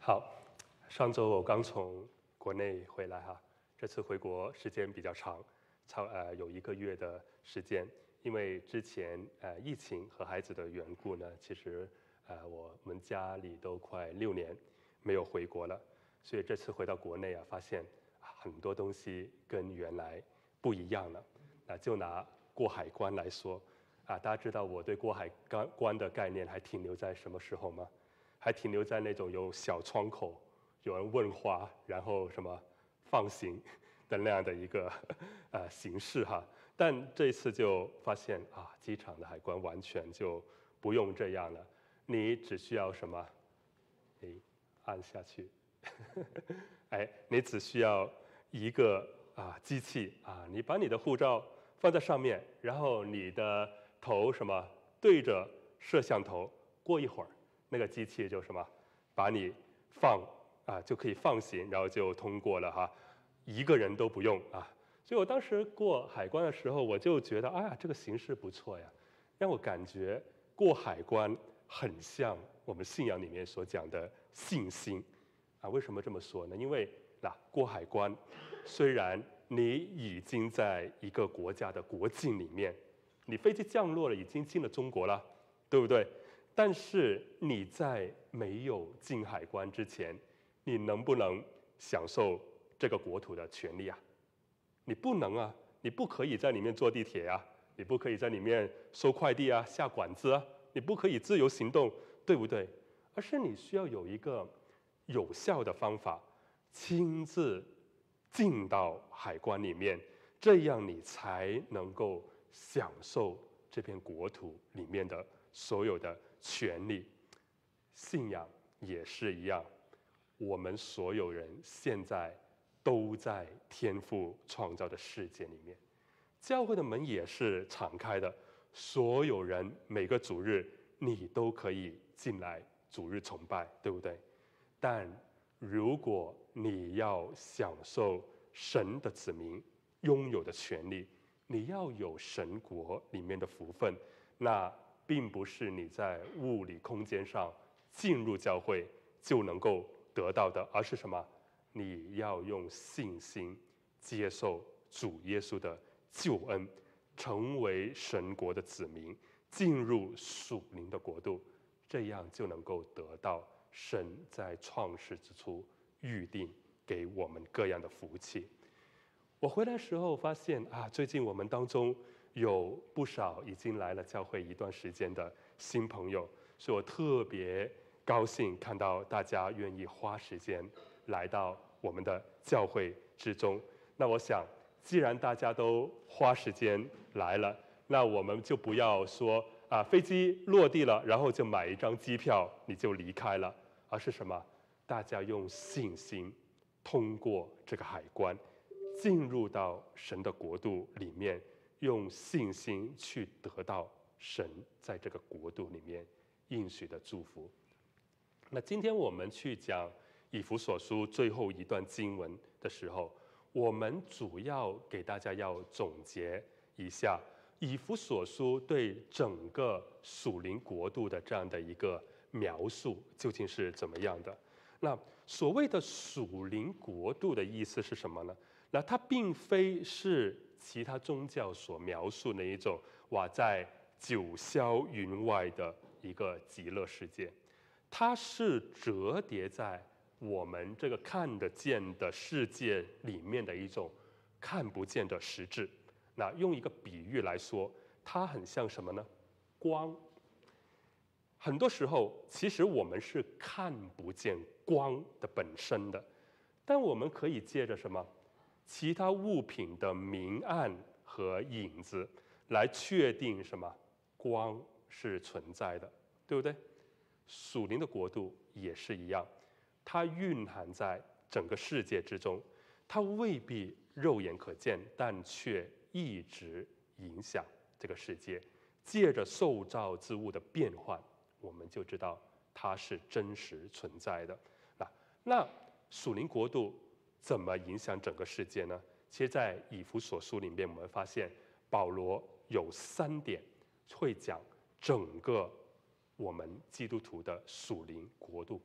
好，上周我刚从国内回来哈，这次回国时间比较长，有1个月的时间。因为之前疫情和孩子的缘故呢，其实我们家里都快6年没有回国了，所以这次回到国内发现很多东西跟原来不一样了。就拿过海关来说大家知道我对过海关的概念还停留在什么时候吗？还停留在那种有小窗口，有人问话，然后什么放行的那样的一个形式哈。但这一次就发现机场的海关完全就不用这样了，你只需要什么？按下去，你只需要一个机器你把你的护照放在上面，然后你的头什么对着摄像头，过一会儿。那个机器就什么，把你就可以放行，然后就通过了哈，一个人都不用所以我当时过海关的时候，我就觉得这个形式不错呀，让我感觉过海关很像我们信仰里面所讲的信心为什么这么说呢？因为过海关，虽然你已经在一个国家的国境里面，你飞机降落了，已经进了中国了，对不对？但是你在没有进海关之前，你能不能享受这个国土的权利你不能你不可以在里面坐地铁你不可以在里面收快递下馆子你不可以自由行动，对不对？而是你需要有一个有效的方法，亲自进到海关里面，这样你才能够享受这片国土里面的所有的权利。信仰也是一样，我们所有人现在都在天父创造的世界里面，教会的门也是敞开的，所有人每个主日你都可以进来主日崇拜，对不对？但如果你要享受神的子民拥有的权利，你要有神国里面的福分，那并不是你在物理空间上进入教会就能够得到的，而是什么？你要用信心接受主耶稣的救恩，成为神国的子民，进入属灵的国度，这样就能够得到神在创世之初预定给我们各样的福气。我回来的时候发现最近我们当中有不少已经来了教会一段时间的新朋友，所以我特别高兴看到大家愿意花时间来到我们的教会之中。那我想，既然大家都花时间来了，那我们就不要说飞机落地了，然后就买一张机票你就离开了，而是什么？大家用信心通过这个海关，进入到神的国度里面，用信心去得到神在这个国度里面应许的祝福。那今天我们去讲以弗所书最后一段经文的时候，我们主要给大家要总结一下以弗所书对整个属灵国度的这样的一个描述究竟是怎么样的。那所谓的属灵国度的意思是什么呢？那它并非是其他宗教所描述的一种在九霄云外的一个极乐世界，它是折叠在我们这个看得见的世界里面的一种看不见的实质。那用一个比喻来说，它很像什么呢？光。很多时候其实我们是看不见光的本身的，但我们可以借着什么其他物品的明暗和影子来确定什么光是存在的，对不对？属灵的国度也是一样，它蕴含在整个世界之中，它未必肉眼可见，但却一直影响这个世界。借着受造之物的变换，我们就知道它是真实存在的。那属灵国度怎么影响整个世界呢？其实在以弗所书里面，我们发现保罗有3点会讲整个我们基督徒的属灵国度观。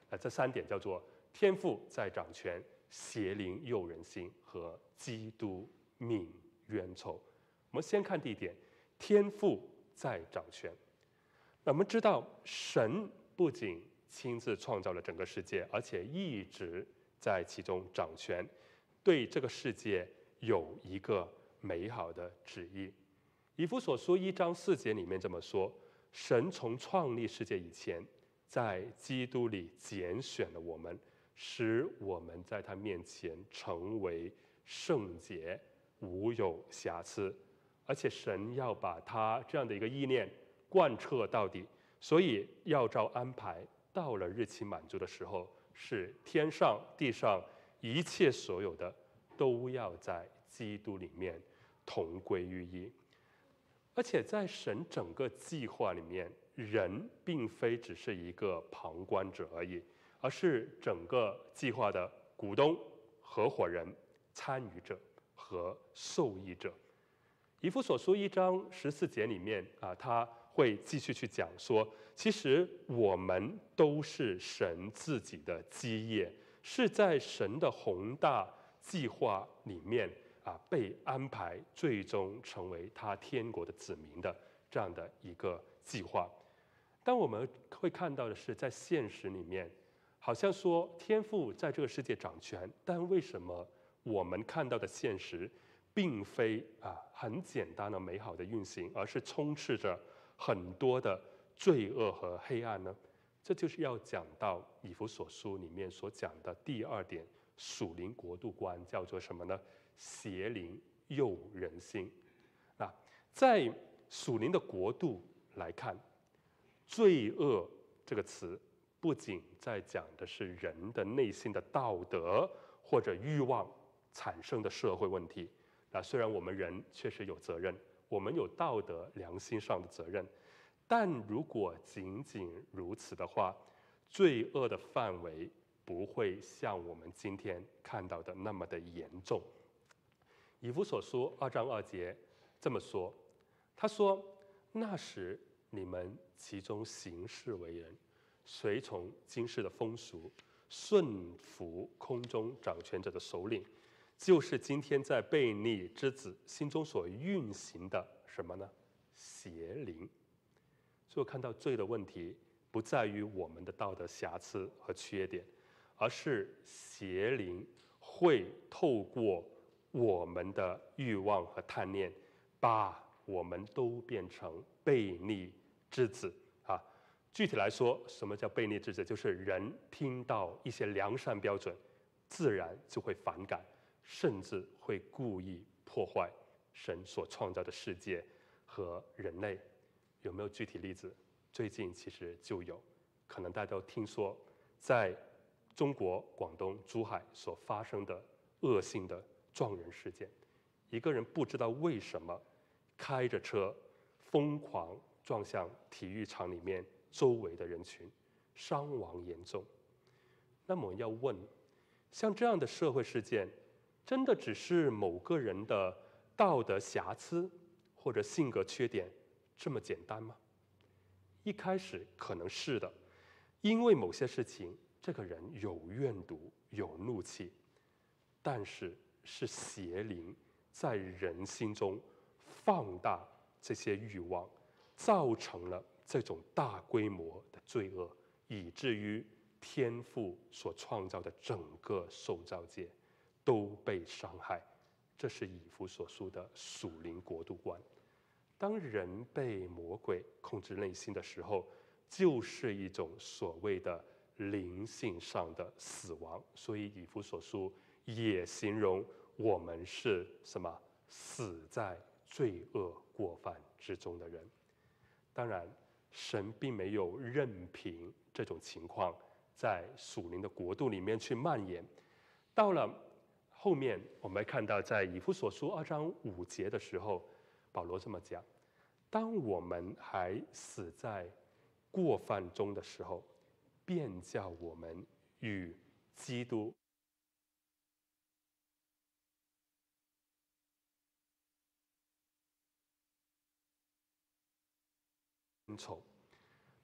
这3点叫做天父在掌权，邪灵诱人心和基督泯冤仇。我们先看第一点，天父在掌权。那我们知道，神不仅亲自创造了整个世界，而且一直在其中掌权，对这个世界有一个美好的旨意。以弗所书1章4节里面这么说：神从创立世界以前，在基督里拣选了我们，使我们在他面前成为圣洁，无有瑕疵。而且神要把他这样的一个意念贯彻到底，所以要照安排，到了日期满足的时候，是天上地上一切所有的都要在基督里面同归于一。而且在神整个计划里面，人并非只是一个旁观者而已，而是整个计划的股东、合伙人、参与者和受益者。以弗所书1章14节里面他会继续去讲说，其实我们都是神自己的基业，是在神的宏大计划里面被安排，最终成为他天国的子民的这样的一个计划。但我们会看到的是，在现实里面，好像说天父在这个世界掌权，但为什么我们看到的现实并非很简单的美好的运行，而是充斥着很多的罪恶和黑暗呢？这就是要讲到以弗所书里面所讲的第2点，属灵国度观，叫做什么呢？邪灵诱人心。在属灵的国度来看，罪恶这个词不仅在讲的是人的内心的道德或者欲望产生的社会问题。虽然我们人确实有责任，我们有道德良心上的责任，但如果仅仅如此的话，罪恶的范围不会像我们今天看到的那么的严重。以弗所书2章2节这么说，他说：那时你们其中行事为人，随从今世的风俗，顺服空中掌权者的首领，就是今天在悖逆之子心中所运行的什么呢？邪灵。所以我看到罪的问题不在于我们的道德瑕疵和缺点，而是邪灵会透过我们的欲望和贪念，把我们都变成悖逆之子具体来说，什么叫悖逆之子？就是人听到一些良善标准，自然就会反感，甚至会故意破坏神所创造的世界和人类。有没有具体例子？最近其实就有，可能大家都听说，在中国广东珠海所发生的恶性的撞人事件，一个人不知道为什么开着车疯狂撞向体育场里面周围的人群，伤亡严重。那么要问，像这样的社会事件，真的只是某个人的道德瑕疵或者性格缺点这么简单吗？一开始可能是的，因为某些事情这个人有怨毒有怒气，但是是邪灵在人心中放大这些欲望，造成了这种大规模的罪恶，以至于天父所创造的整个受造界都被伤害。这是以弗所书的属灵国度观。当人被魔鬼控制内心的时候，就是一种所谓的灵性上的死亡。所以以弗所书也形容我们是什么？死在罪恶过犯之中的人。当然，神并没有任凭这种情况在属灵的国度里面去蔓延。到了后面，我们看到在以弗所书2章5节的时候，保罗这么讲：当我们还死在过犯中的时候，便叫我们与基督恩仇。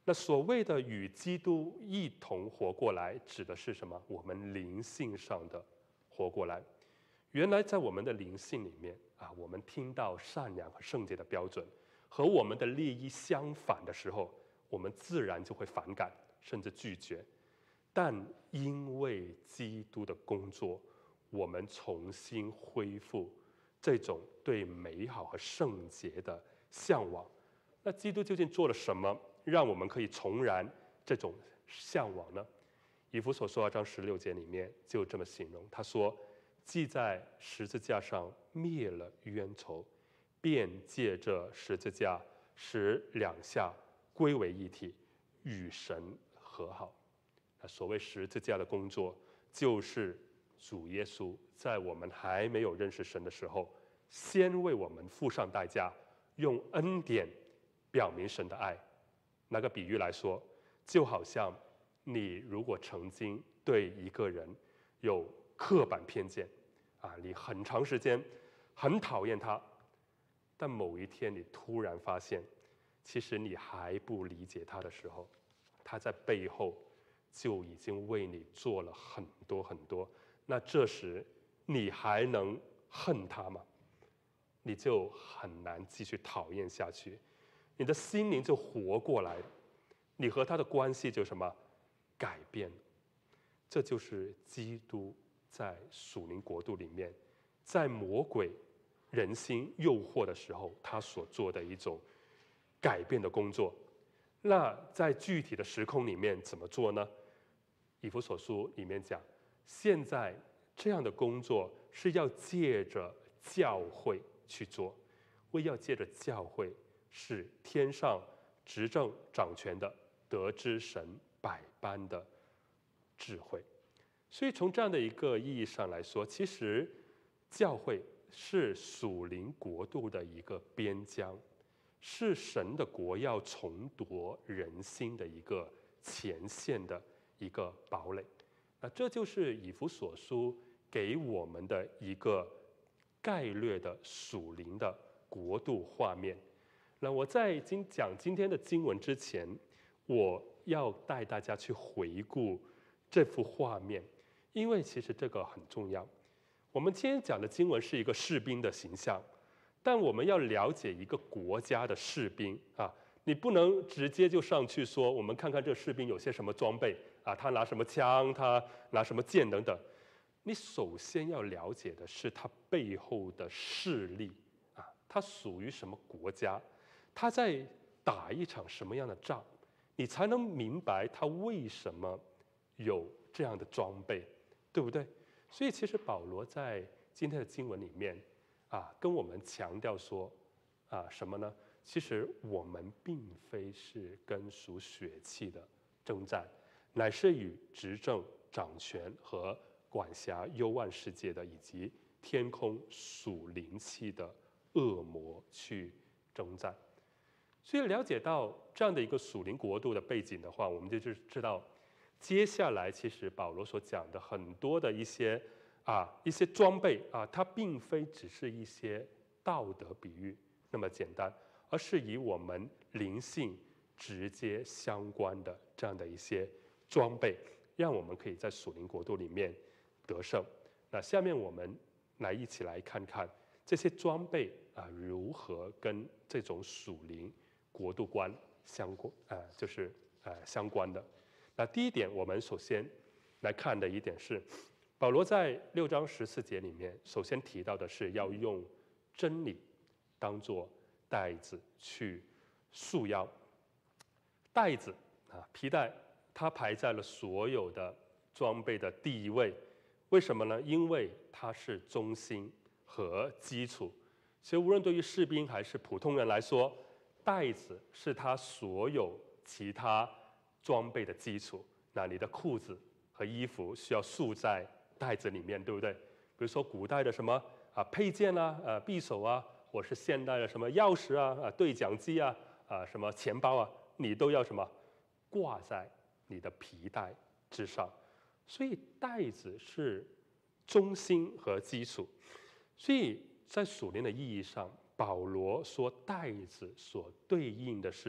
那所谓的与基督一同活过来，指的是什么？我们灵性上的活过来。原来在我们的灵性里面我们听到善良和圣洁的标准和我们的利益相反的时候，我们自然就会反感，甚至拒绝。但因为基督的工作，我们重新恢复这种对美好和圣洁的向往。那基督究竟做了什么，让我们可以重燃这种向往呢？以弗所书2章16节里面就这么形容，他说：既在十字架上灭了冤仇，便借着十字架使两下归为一体，与神和好。所谓十字架的工作，就是主耶稣在我们还没有认识神的时候，先为我们付上代价，用恩典表明神的爱。拿个比喻来说，就好像你如果曾经对一个人有刻板偏见你很长时间很讨厌他，但某一天你突然发现，其实你还不理解他的时候，他在背后就已经为你做了很多很多。那这时你还能恨他吗？你就很难继续讨厌下去，你的心灵就活过来了，你和他的关系就什么改变了。这就是基督在属灵国度里面，在魔鬼人心诱惑的时候，他所做的一种改变的工作。那在具体的时空里面怎么做呢？以弗所书里面讲，现在这样的工作是要借着教会去做，为要借着教会是天上执政掌权的，得知神百般的智慧。所以从这样的一个意义上来说，其实教会是属灵国度的一个边疆，是神的国要重夺人心的一个前线的一个堡垒。那这就是以弗所书给我们的一个概略的属灵的国度画面。那我在讲今天的经文之前，我要带大家去回顾这幅画面，因为其实这个很重要。我们今天讲的经文是一个士兵的形象，但我们要了解一个国家的士兵你不能直接就上去说，我们看看这士兵有些什么装备他拿什么枪，他拿什么剑等等。你首先要了解的是他背后的势力他属于什么国家，他在打一场什么样的仗，你才能明白他为什么有这样的装备，对不对？所以其实保罗在今天的经文里面跟我们强调说什么呢？其实我们并非是跟属血气的征战，乃是与执政掌权和管辖幽暗世界的以及天空属灵气的恶魔去征战。所以了解到这样的一个属灵国度的背景的话，我们就知道接下来其实保罗所讲的很多的一些装备它并非只是一些道德比喻那么简单，而是以我们灵性直接相关的这样的一些装备，让我们可以在属灵国度里面得胜。那下面我们一起来看看这些装备如何跟这种属灵国度观相关的。那第一点，我们首先来看的一点是，保罗在6章14节里面首先提到的是要用真理当作带子去束腰。带子皮带，它排在了所有的装备的第一位。为什么呢？因为它是中心和基础。其实无论对于士兵还是普通人来说，带子是他所有其他装备的基础。那你的裤子和衣服需要束在带子里面，对不对？比如说古代的什么佩剑匕首或是现代的什么钥匙对讲机什么钱包你都要什么挂在你的皮带之上。所以带子是中心和基础。所以在属灵的意义上，保罗说带子所对应的是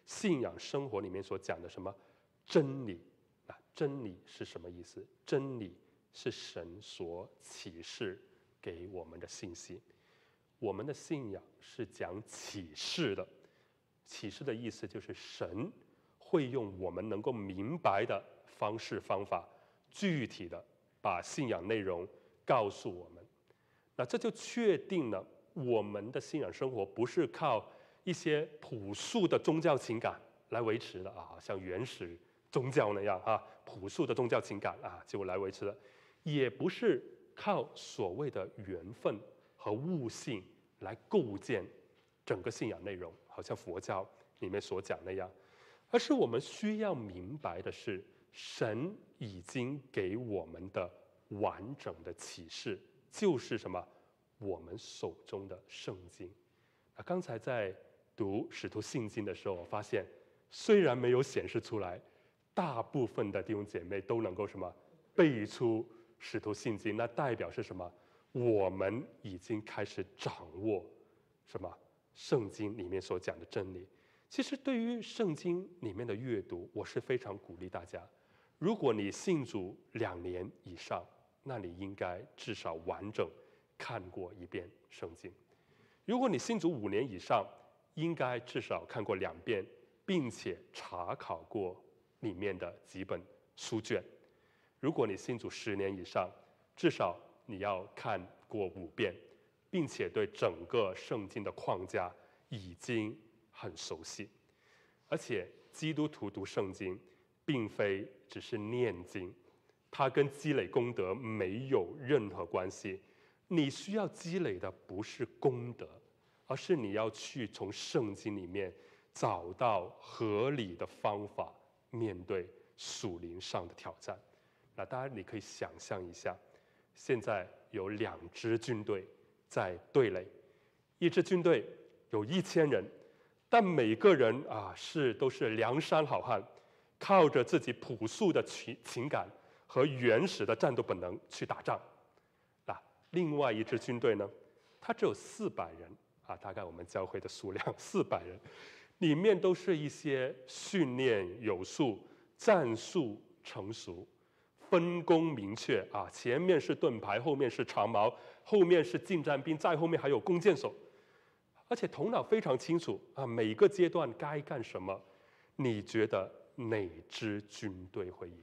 信仰生活里面所讲的什么真理啊？真理是什么意思？真理是神所启示给我们的信息。我们的信仰是讲启示的，启示的意思就是神会用我们能够明白的方式方法，具体的把信仰内容告诉我们。那这就确定了我们的信仰生活不是靠一些朴素的宗教情感来维持的啊，像原始宗教那样啊，朴素的宗教情感啊就来维持的，也不是靠所谓的缘分和悟性来构建整个信仰内容，好像佛教里面所讲那样，而是我们需要明白的是，神已经给我们的完整的启示，就是什么？我们手中的圣经。刚才在读使徒信经的时候，我发现虽然没有显示出来，大部分的弟兄姐妹都能够什么背出使徒信经，那代表是什么？我们已经开始掌握什么圣经里面所讲的真理。其实对于圣经里面的阅读，我是非常鼓励大家，如果你信主2年以上，那你应该至少完整看过一遍圣经。如果你信主5年以上，应该至少看过2遍，并且查考过里面的几本书卷。如果你信主10年以上，至少你要看过5遍，并且对整个圣经的框架已经很熟悉。而且基督徒读圣经并非只是念经，它跟积累功德没有任何关系。你需要积累的不是功德，而是你要去从圣经里面找到合理的方法面对属灵上的挑战。那当然你可以想象一下，现在有2支军队在对垒，一支军队有1000人，但每个人都是梁山好汉，靠着自己朴素的情感和原始的战斗本能去打仗。另外一支军队呢，它只有400人大概我们教会的数量400人，里面都是一些训练有素、战术成熟、分工明确前面是盾牌，后面是长矛，后面是近战兵，再后面还有弓箭手，而且头脑非常清楚每个阶段该干什么。你觉得哪支军队会赢？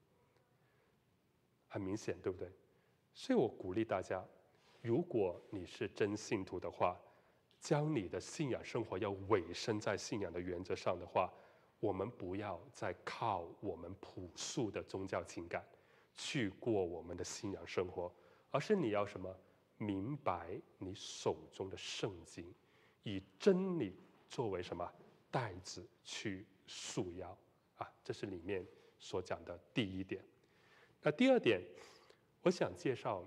很明显，对不对？所以我鼓励大家，如果你是真信徒的话，将你的信仰生活要委身在信仰的原则上的话，我们不要再靠我们朴素的宗教情感去过我们的信仰生活，而是你要什么？明白你手中的圣经，以真理作为什么带子去束腰这是里面所讲的第1点。那第2点，我想介绍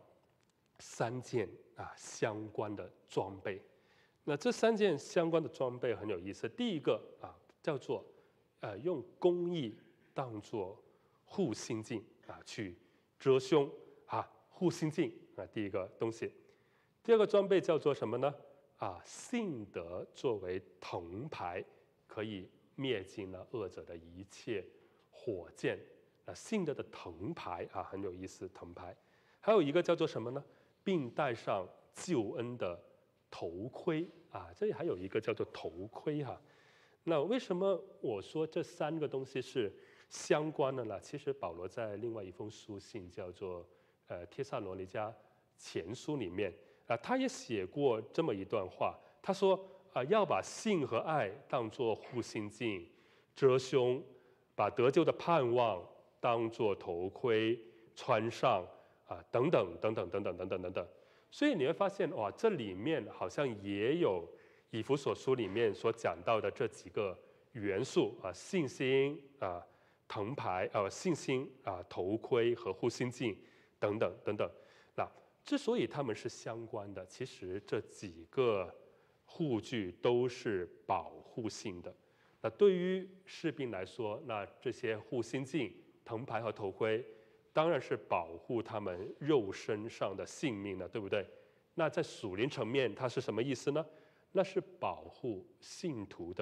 3件相关的装备。那这3件相关的装备很有意思。第一个叫做用公义当作护心镜去遮胸护心镜第一个东西。第2个装备叫做什么呢？信德作为藤牌，可以灭尽了恶者的一切火箭。信德的藤牌很有意思，藤牌。还有一个叫做什么呢？并戴上救恩的头盔这里还有一个叫做头盔那为什么我说这3个东西是相关的呢？其实保罗在另外一封书信叫做帖撒罗尼迦前书里面他也写过这么一段话，他说要把信和爱当作护心镜遮胸，把得救的盼望当作头盔穿上等等等等等等等等等等。所以你会发现这里面好像也有以弗所书里面所讲到的这几个元素信心藤牌信心头盔和护心镜等等等等。那之所以它们是相关的，其实这几个护具都是保护性的。那对于士兵来说，那这些护心镜、藤牌和头盔当然是保护他们肉身上的性命了，对不对？那在属灵层面，它是什么意思呢？那是保护信徒的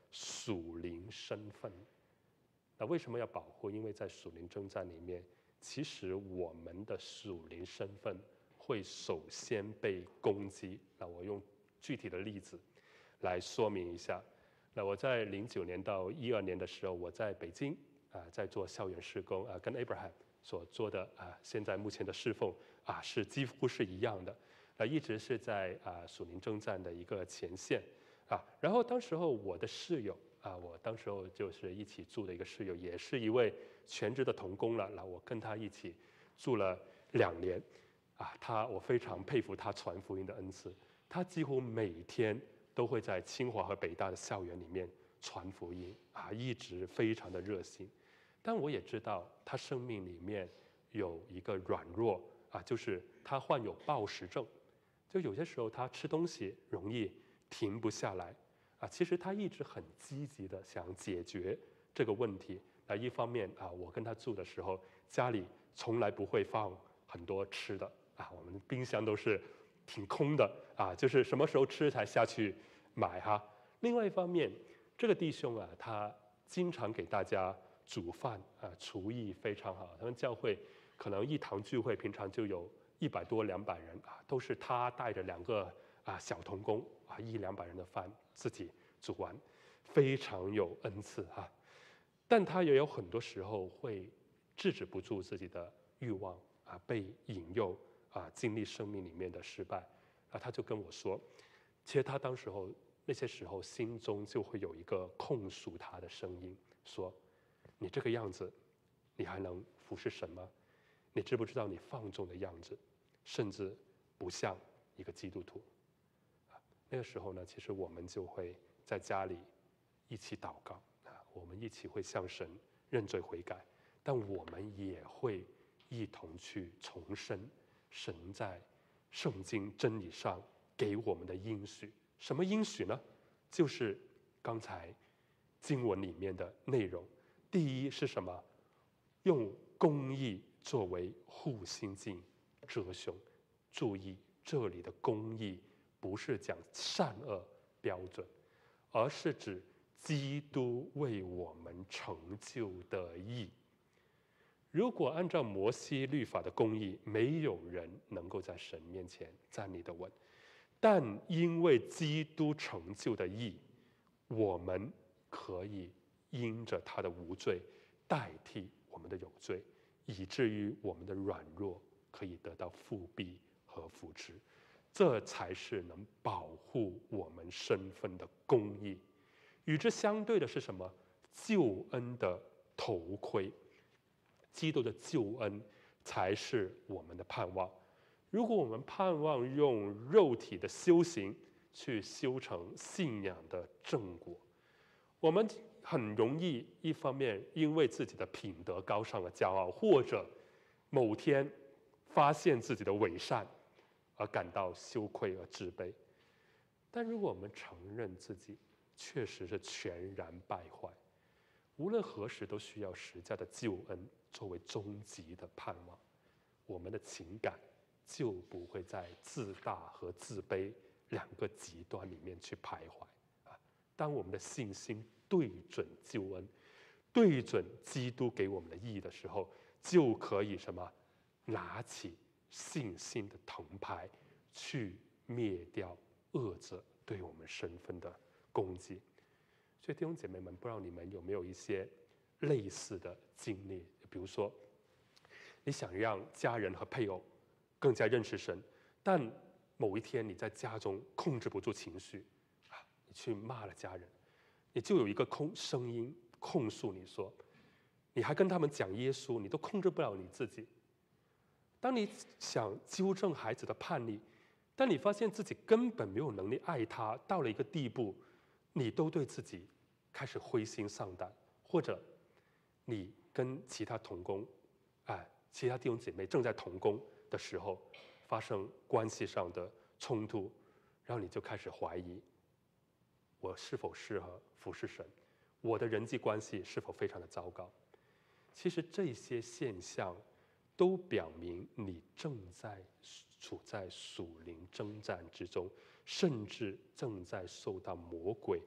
属灵身份。那为什么要保护？因为在属灵征战里面，其实我们的属灵身份会首先被攻击。那我用具体的例子来说明一下。那我在09年到12年的时候，我在北京在做校园事工跟 Abraham 所做的现在目前的侍奉是几乎是一样的。一直是在属灵征战的一个前线然后当时候我的室友我当时候就是一起住的一个室友，也是一位全职的同工了。那我跟他一起住了2年我非常佩服他传福音的恩赐。他几乎每天都会在清华和北大的校园里面传福音一直非常的热心。但我也知道他生命里面有一个软弱就是他患有暴食症，就有些时候他吃东西容易停不下来其实他一直很积极的想解决这个问题。一方面我跟他住的时候，家里从来不会放很多吃的我们冰箱都是挺空的就是什么时候吃才下去买另外一方面，这个弟兄他经常给大家煮饭厨艺非常好。他们教会可能一堂聚会平常就有100多200人都是他带着2个小童工100-200人的饭自己煮完，非常有恩赐但他也有很多时候会制止不住自己的欲望被引诱经历生命里面的失败他就跟我说，其实他当时候那些时候心中就会有一个控诉他的声音，说你这个样子你还能服侍神吗？你知不知道你放纵的样子甚至不像一个基督徒那个时候呢，其实我们就会在家里一起祷告我们一起会向神认罪悔改，但我们也会一同去重申神在圣经真理上给我们的应许。什么应许呢？就是刚才经文里面的内容。第一是什么？用公义作为护心镜遮胸。注意，这里的公义不是讲善恶标准，而是指基督为我们成就的义。如果按照摩西律法的公义，没有人能够在神面前站立得稳。但因为基督成就的义，我们可以因着他的无罪代替我们的有罪，以至于我们的软弱可以得到复辟和扶持。这才是能保护我们身份的公义。与之相对的是什么？救恩的头盔。基督的救恩才是我们的盼望。如果我们盼望用肉体的修行去修成信仰的正果，我们很容易一方面因为自己的品德高尚而骄傲，或者某天发现自己的伪善而感到羞愧而自卑。但如果我们承认自己确实是全然败坏，无论何时都需要十架的救恩作为终极的盼望，我们的情感就不会在自大和自卑2个极端里面去徘徊当我们的信心对准救恩，对准基督给我们的义的时候，就可以什么？拿起信心的铜牌去灭掉恶者对我们身份的攻击。所以弟兄姐妹们，不知道你们有没有一些类似的经历？比如说，你想让家人和配偶更加认识神，但某一天你在家中控制不住情绪你去骂了家人，你就有一个声音控诉你说，你还跟他们讲耶稣，你都控制不了你自己。当你想纠正孩子的叛逆，但你发现自己根本没有能力爱他，到了一个地步，你都对自己开始灰心丧胆，或者你跟其他同工其他弟兄姐妹正在同工的时候发生关系上的冲突，然后你就开始怀疑我是否适合服侍神，我的人际关系是否非常的糟糕。其实这些现象都表明你正在处在属灵征战之中，甚至正在受到魔鬼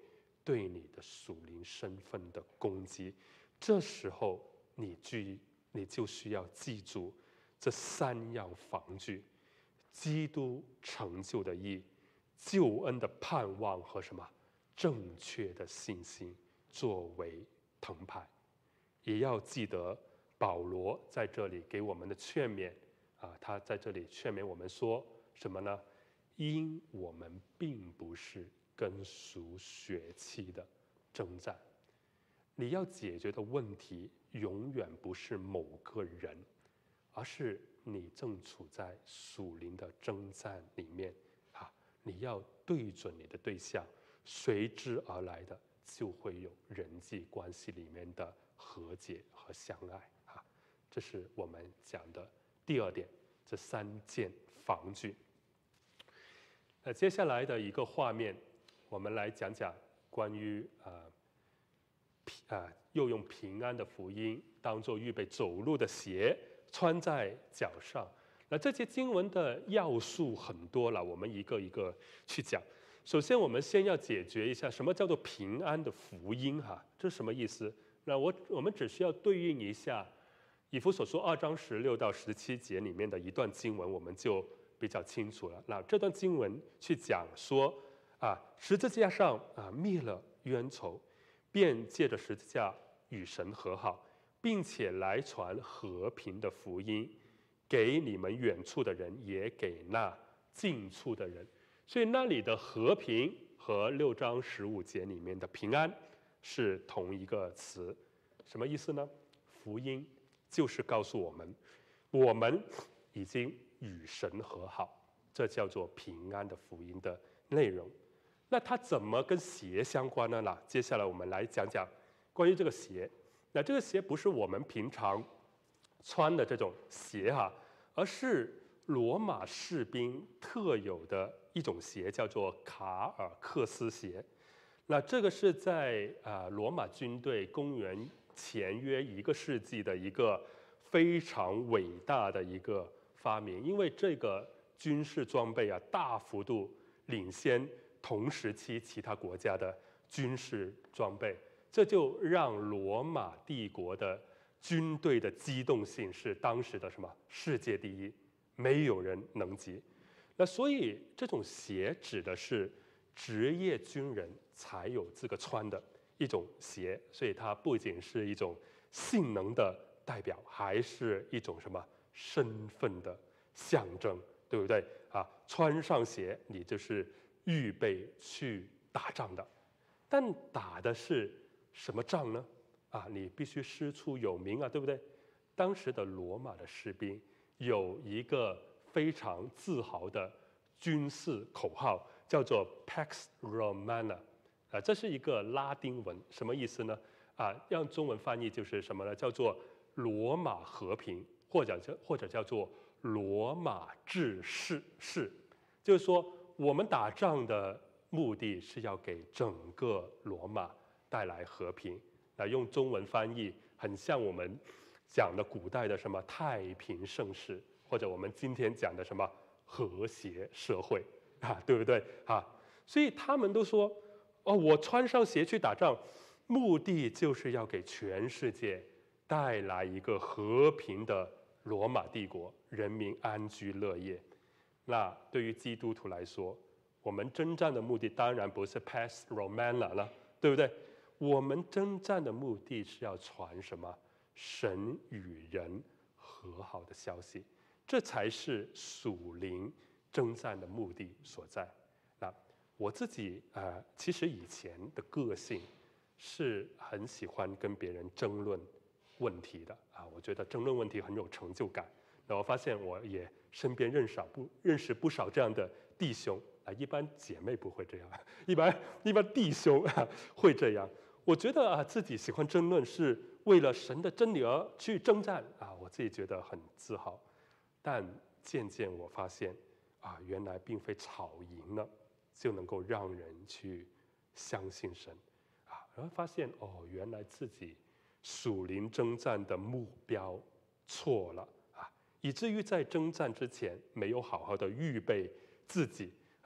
对你的属灵身份的攻击。这时候你就需要记住这3样防具：基督成就的义、救恩的盼望和什么正确的信心作为藤牌。也要记得保罗在这里给我们的劝勉他在这里劝勉我们说什么呢？因我们并不是跟属血气的征战。你要解决的问题永远不是某个人，而是你正处在属灵的征战里面你要对准你的对象，随之而来的就会有人际关系里面的和解和相爱这是我们讲的第2点，这3件防具。接下来的一个画面，我们来讲讲关于又用平安的福音当做预备走路的鞋穿在脚上。那这些经文的要素很多了，我们一个一个去讲。首先我们先要解决一下什么叫做平安的福音这是什么意思？那我们只需要对应一下以弗所书2章16到17节里面的一段经文，我们就比较清楚了。那这段经文去讲说十字架上灭了冤仇，便借着十字架与神和好，并且来传和平的福音，给你们远处的人，也给那近处的人。所以那里的和平和6章15节里面的平安是同一个词。什么意思呢？福音就是告诉我们，我们已经与神和好，这叫做平安的福音的内容。那它怎么跟鞋相关呢？接下来我们来讲讲关于这个鞋。那这个鞋不是我们平常穿的这种鞋而是罗马士兵特有的一种鞋，叫做卡尔克斯鞋。那这个是在罗马军队公元前约1个世纪的一个非常伟大的一个发明，因为这个军事装备大幅度领先同时期其他国家的军事装备，这就让罗马帝国的军队的机动性是当时的什么世界第一，没有人能及。那所以这种鞋指的是职业军人才有资格穿的一种鞋，所以它不仅是一种性能的代表，还是一种什么身份的象征，对不对穿上鞋你就是预备去打仗的。但打的是什么仗呢？你必须师出有名对不对？当时的罗马的士兵有一个非常自豪的军事口号，叫做 Pax Romana，这是一个拉丁文，什么意思呢？用中文翻译就是什么呢？叫做罗马和平，或者叫做罗马治世。就是说我们打仗的目的是要给整个罗马带来和平。用中文翻译很像我们讲的古代的什么太平盛世，或者我们今天讲的什么和谐社会对不对所以他们都说我穿上鞋去打仗，目的就是要给全世界带来一个和平的罗马帝国，人民安居乐业。那对于基督徒来说，我们征战的目的当然不是 Pax Romana 了，对不对？我们征战的目的是要传什么？神与人和好的消息，这才是属灵征战的目的所在。那我自己其实以前的个性是很喜欢跟别人争论问题的我觉得争论问题很有成就感。那我发现我也身边认识不少这样的弟兄一般姐妹不会这样，一般弟兄会这样。我觉得自己喜欢争论是为了神的真理而去征战我自己觉得很自豪。但渐渐我发现原来并非吵赢了就能够让人去相信神然后发现原来自己属灵征战的目标错了以至于在征战之前没有好好的预备自己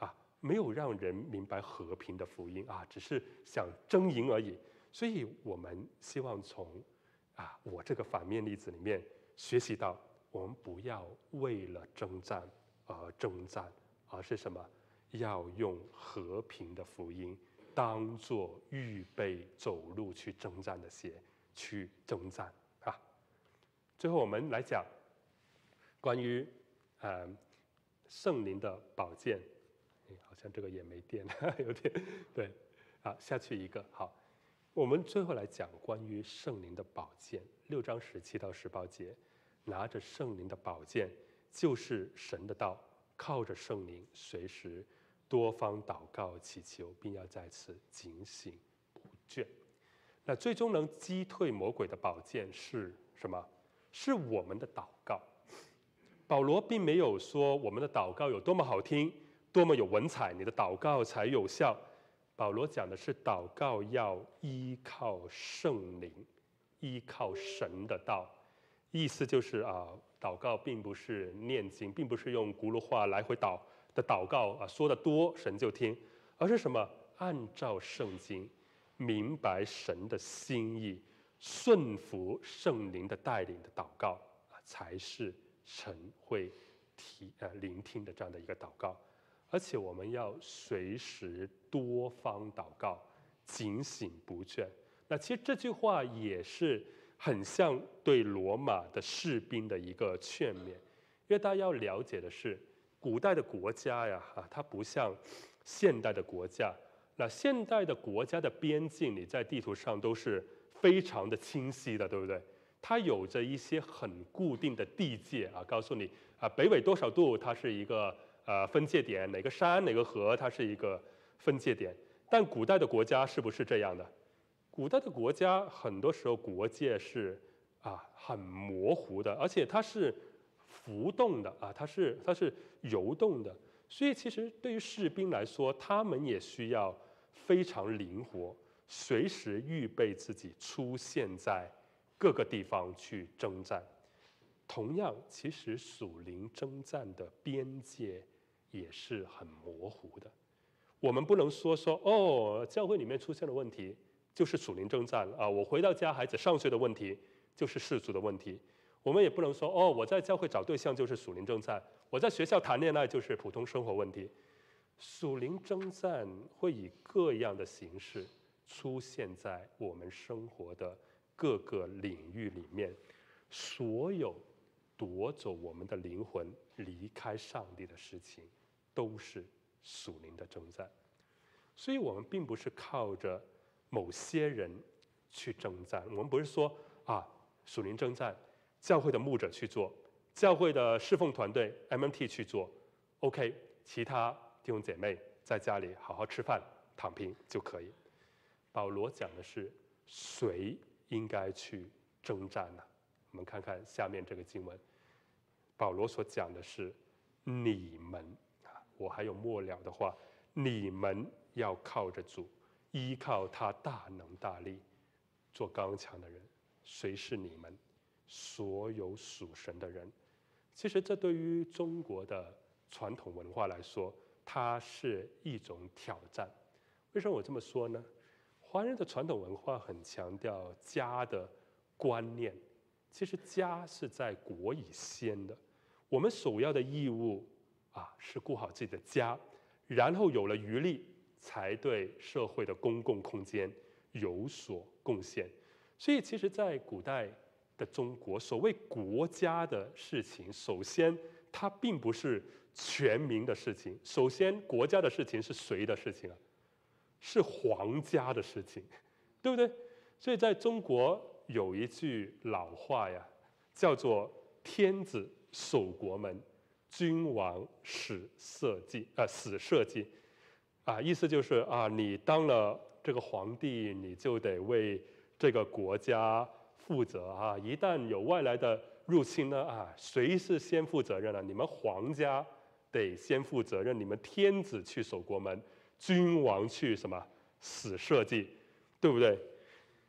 没有让人明白和平的福音啊，只是想争赢而已。所以我们希望从我这个反面例子里面学习到，我们不要为了征战而征战，而是什么？要用和平的福音当作预备走路去征战的鞋去征战啊。最后我们来讲关于圣灵的宝剑，好像这个也没电有点对下去一个好。我们最后来讲关于圣灵的宝剑，6章17到18节，拿着圣灵的宝剑，就是神的道，靠着圣灵，随时多方祷告祈求，并要在此警醒不倦。那最终能击退魔鬼的宝剑是什么？是我们的祷告。保罗并没有说我们的祷告有多么好听，多么有文采，你的祷告才有效。保罗讲的是祷告要依靠圣灵，依靠神的道。意思就是祷告并不是念经，并不是用轱辘话来回祷的祷告说得多神就听，而是什么？按照圣经，明白神的心意，顺服圣灵的带领的祷告才是神会聆听的这样的一个祷告。而且我们要随时多方祷告，警醒不倦。那其实这句话也是很像对罗马的士兵的一个劝勉，因为大家要了解的是，古代的国家呀它不像现代的国家。那现代的国家的边境，你在地图上都是非常的清晰的，对不对？它有着一些很固定的地界告诉你北纬多少度，它是一个分界点，哪个山哪个河它是一个分界点。但古代的国家是不是这样的？古代的国家很多时候国界是很模糊的，而且它是浮动的它是游动的。所以其实对于士兵来说，他们也需要非常灵活，随时预备自己出现在各个地方去征战。同样，其实属灵征战的边界也是很模糊的。我们不能说教会里面出现了问题就是属灵征战我回到家孩子上学的问题就是世俗的问题。我们也不能说我在教会找对象就是属灵征战，我在学校谈恋爱就是普通生活问题。属灵征战会以各样的形式出现在我们生活的各个领域里面，所有夺走我们的灵魂离开上帝的事情都是属灵的征战。所以我们并不是靠着某些人去征战，我们不是说属灵征战教会的牧者去做，教会的侍奉团队 MMT 去做 OK， 其他弟兄姐妹在家里好好吃饭躺平就可以。保罗讲的是谁应该去征战呢？我们看看下面这个经文，保罗所讲的是你们我还有末了的话，你们要靠着主，依靠他大能大力，做刚强的人。谁是你们？所有属神的人。其实这对于中国的传统文化来说，它是一种挑战。为什么我这么说呢？华人的传统文化很强调家的观念，其实家是在国以先的。我们首要的义务是顾好自己的家，然后有了余力才对社会的公共空间有所贡献。所以其实在古代的中国，所谓国家的事情，首先它并不是全民的事情。首先国家的事情是谁的事情是皇家的事情，对不对？所以在中国有一句老话叫做天子守国门，君王死社稷意思就是你当了这个皇帝，你就得为这个国家负责一旦有外来的入侵呢谁是先负责任呢？你们皇家得先负责任，你们天子去守国门，君王去什么死社稷，对不对？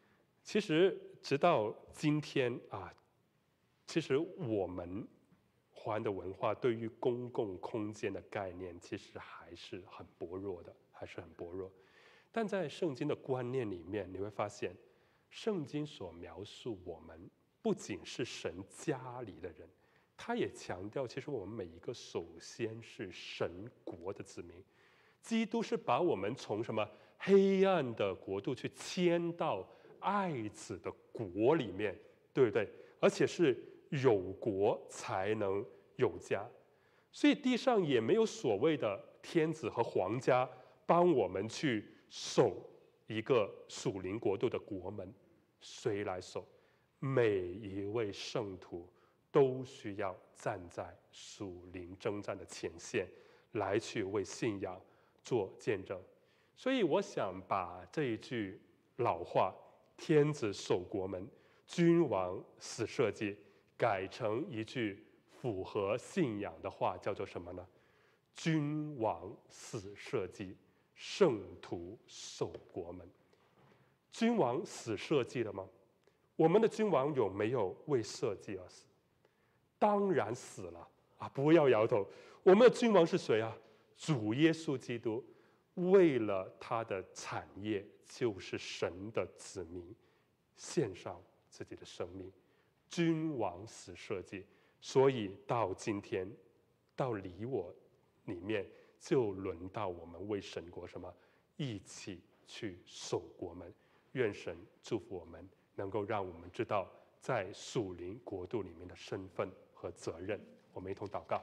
其实直到今天其实我们华人的文化对于公共空间的概念其实还是很薄弱的，还是很薄弱。但在圣经的观念里面，你会发现，圣经所描述我们不仅是神家里的人，他也强调，其实我们每一个首先是神国的子民。基督是把我们从什么黑暗的国度去迁到爱子的国里面，对不对？而且是有国才能有家，所以地上也没有所谓的天子和皇家帮我们去守一个属灵国度的国门，谁来守？每一位圣徒都需要站在属灵征战的前线，来去为信仰做见证。所以我想把这一句老话“天子守国门，君王死社稷”改成一句符合信仰的话，叫做什么呢？君王死社稷，圣徒守国门。君王死社稷了吗？我们的君王有没有为社稷而死？当然死了啊！不要摇头。我们的君王是谁啊？主耶稣基督，为了他的产业，就是神的子民，献上自己的生命。君王死社稷，所以到今天，到你我里面，就轮到我们为神国什么一起去守国门。愿神祝福我们，能够让我们知道在属灵国度里面的身份和责任。我们一同祷告。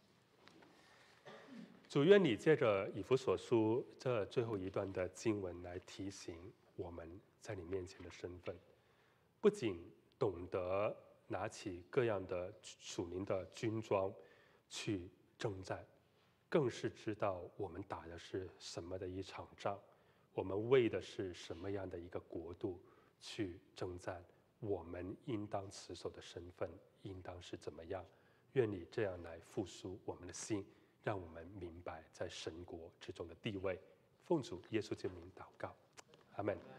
主，愿你借着以弗所书这最后一段的经文来提醒我们在你面前的身份，不仅懂得拿起各样的属灵的军装去征战，更是知道我们打的是什么的一场仗，我们为的是什么样的一个国度去征战，我们应当持守的身份应当是怎么样。愿你这样来复苏我们的心，让我们明白在神国之中的地位。奉主耶稣之名祷告，阿们。